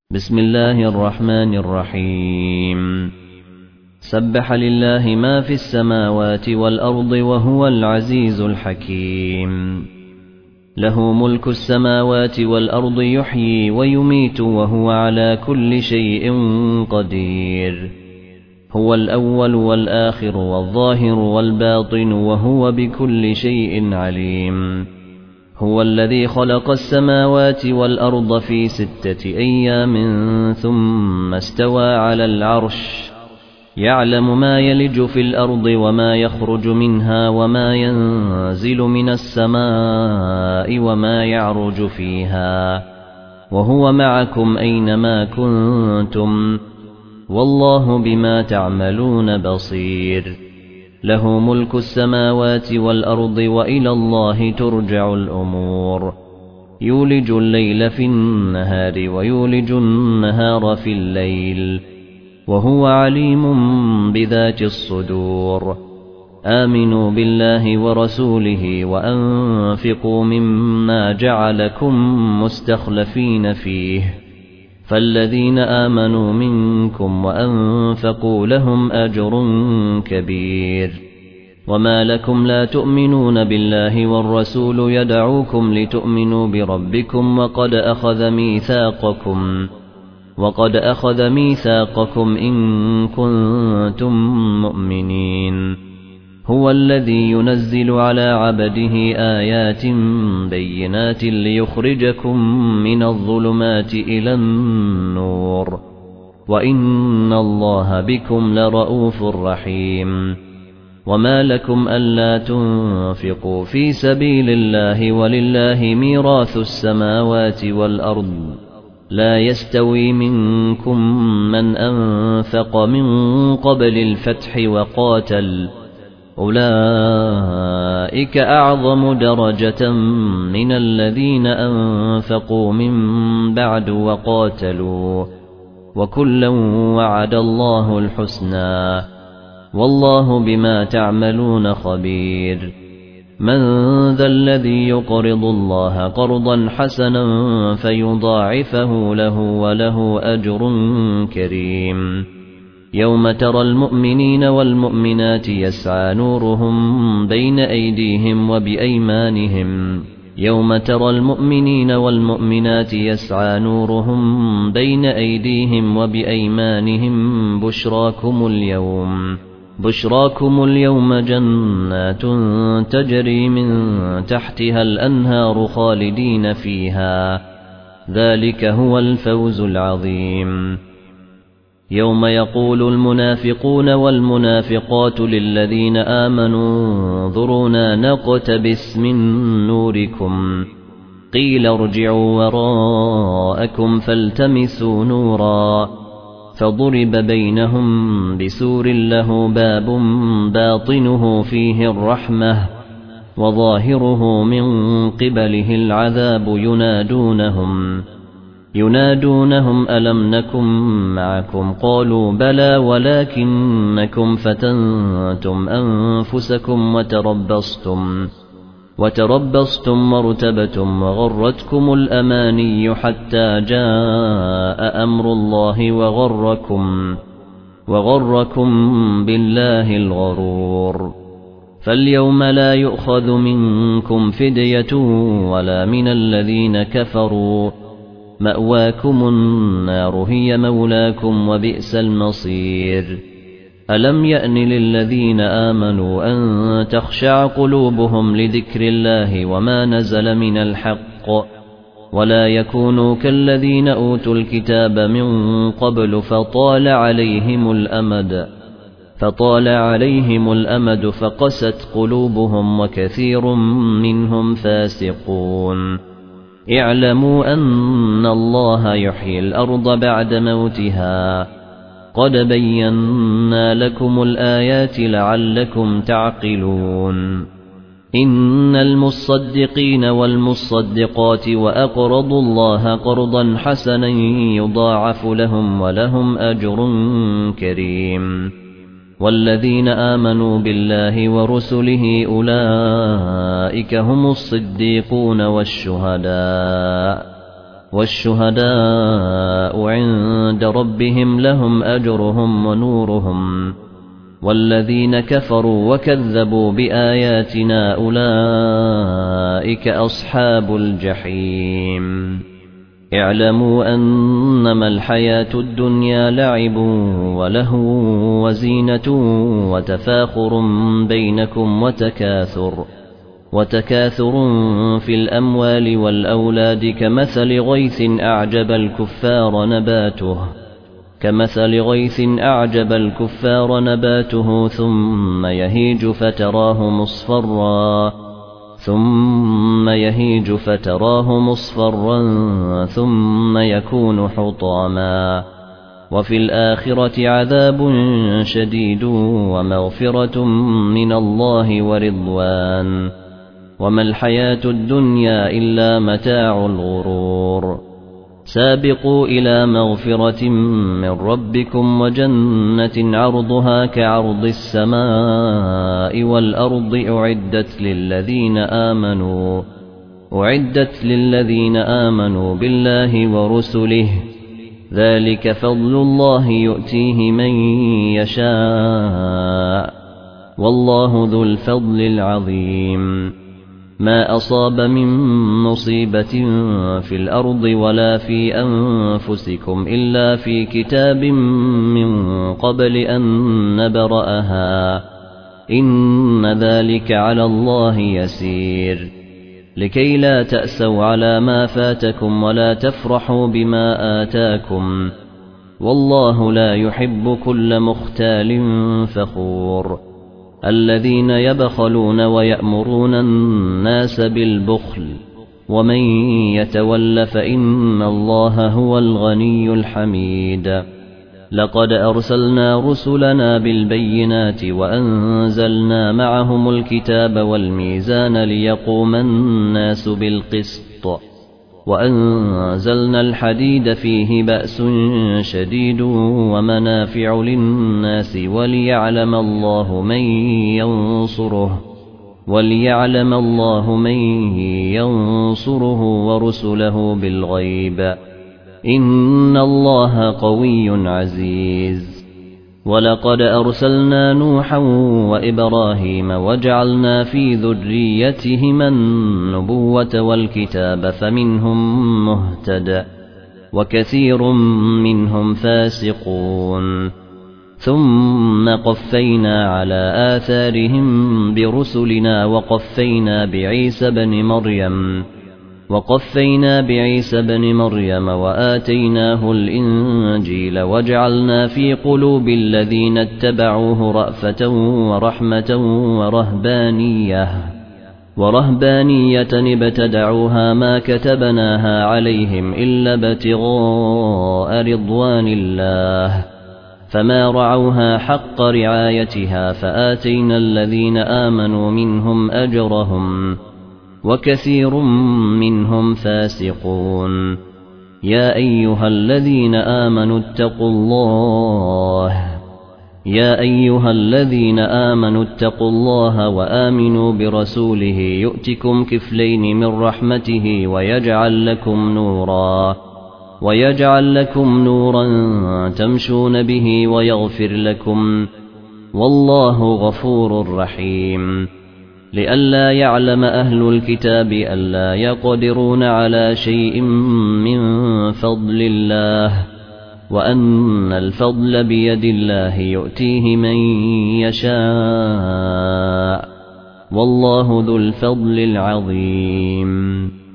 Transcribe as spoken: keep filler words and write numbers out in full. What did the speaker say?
بسم الله الرحمن الرحيم سبح لله ما في السماوات والأرض وهو العزيز الحكيم له ملك السماوات والأرض يحيي ويميت وهو على كل شيء قدير هو الأول والآخر والظاهر والباطن وهو بكل شيء عليم هو الذي خلق السماوات والأرض في ستة أيام ثم استوى على العرش يعلم ما يلج في الأرض وما يخرج منها وما ينزل من السماء وما يعرج فيها وهو معكم أينما كنتم والله بما تعملون بصير له ملك السماوات والأرض وإلى الله ترجع الأمور يولج الليل في النهار ويولج النهار في الليل وهو عليم بذات الصدور آمنوا بالله ورسوله وأنفقوا مما جعلكم مستخلفين فيه فالذين آمنوا منكم وأنفقوا لهم أجر كبير وما لكم لا تؤمنون بالله والرسول يدعوكم لتؤمنوا بربكم وقد أخذ ميثاقكم وقد أخذ ميثاقكم إن كنتم مؤمنين هو الذي ينزل على عبده آيات بينات ليخرجكم من الظلمات إلى النور وإن الله بكم لرءوف رحيم وما لكم ألا تنفقوا في سبيل الله ولله ميراث السماوات والأرض لا يستوي منكم من أنفق من قبل الفتح وقاتل أولئك أعظم درجة من الذين أنفقوا من بعد وقاتلوا وكلا وعد الله الحسنى والله بما تعملون خبير من ذا الذي يقرض الله قرضا حسنا فيضاعفه له وله أجر كريم يوم ترى المؤمنين والمؤمنات يسعى نورهم بين أيديهم وبأيمانهم يوم ترى المؤمنين والمؤمنات يسعى نورهم بين أيديهم وبأيمانهم بشراكم اليوم بشراكم اليوم جنات تجري من تحتها الأنهار خالدين فيها ذلك هو الفوز العظيم يوم يقول المنافقون والمنافقات للذين آمنوا انظرونا نقتبس من نوركم قيل ارجعوا وراءكم فالتمسوا نورا فضرب بينهم بسور له باب باطنه فيه الرحمة وظاهره من قبله العذاب ينادونهم ينادونهم ألم نكن معكم قالوا بلى ولكنكم فتنتم أنفسكم وتربصتم وتربصتم وارتبتم وغرتكم الأماني حتى جاء أمر الله وغركم وغركم بالله الغرور فاليوم لا يؤخذ منكم فدية ولا من الذين كفروا مأواكم النار هي مولاكم وبئس المصير ألم يأن للذين آمنوا أن تخشع قلوبهم لذكر الله وما نزل من الحق ولا يكونوا كالذين أوتوا الكتاب من قبل فطال عليهم الأمد فطال عليهم الأمد فقست قلوبهم وكثير منهم فاسقون اعلموا أن الله يحيي الأرض بعد موتها قد بينا لكم الآيات لعلكم تعقلون إن المصدقين والمصدقات وأقرضوا الله قرضا حسنا يضاعف لهم ولهم أجر كريم والذين آمنوا بالله ورسله أولئك هم الصديقون والشهداء والشهداء عند ربهم لهم أجرهم ونورهم والذين كفروا وكذبوا بآياتنا أولئك أصحاب الجحيم اعلموا أنما الحياة الدنيا لعب ولهو وزينة وتفاخر بينكم وتكاثر وتكاثر في الأموال والأولاد كمثل غيث أعجب الكفار نباته كمثل غيث أعجب الكفار نباته ثم يهيج فتراه مصفرا ثم يهيج فتراه مصفرا ثم يكون حطاما وفي الآخرة عذاب شديد ومغفرة من الله ورضوان وما الحياة الدنيا إلا متاع الغرور سابقوا إلى مغفرة من ربكم وجنة عرضها كعرض السماء والأرض أعدت للذين آمنوا أعدت للذين آمنوا بالله ورسله ذلك فضل الله يؤتيه من يشاء والله ذو الفضل العظيم ما أصاب من مصيبة في الأرض ولا في أنفسكم إلا في كتاب من قبل أن نبرأها إن ذلك على الله يسير لكي لا تأسوا على ما فاتكم ولا تفرحوا بما آتاكم والله لا يحب كل مختال فخور الذين يبخلون ويأمرون الناس بالبخل ومن يتول فإن الله هو الغني الحميد لقد أرسلنا رسلنا بالبينات وأنزلنا معهم الكتاب والميزان ليقوم الناس بالقسط وأنزلنا الحديد فيه بأس شديد ومنافع للناس وليعلم الله من ينصره وليعلم الله من ينصره ورسله بالغيب إن الله قوي عزيز ولقد أرسلنا نوحا وإبراهيم وجعلنا في ذريتهما النبوة والكتاب فمنهم مهتد وكثير منهم فاسقون ثم قفينا على آثارهم برسلنا وقفينا بعيسى بن مريم وقفينا بعيسى بن مريم وآتيناه الإنجيل وجعلنا في قلوب الذين اتبعوه رأفة ورحمة ورهبانية ورهبانية ابتدعوها ما كتبناها عليهم إلا ابتغاء رضوان الله فما رعوها حق رعايتها فآتينا الذين آمنوا منهم أجرهم وكثير منهم فاسقون يا أيها الذين آمنوا اتقوا الله يا أيها الذين آمنوا اتقوا الله وآمنوا برسوله يؤتكم كفلين من رحمته ويجعل لكم نورا ويجعل لكم نورا تمشون به ويغفر لكم والله غفور رحيم لئلا يعلم أهل الكتاب ألا يقدرون على شيء من فضل الله وأن الفضل بيد الله يؤتيه من يشاء والله ذو الفضل العظيم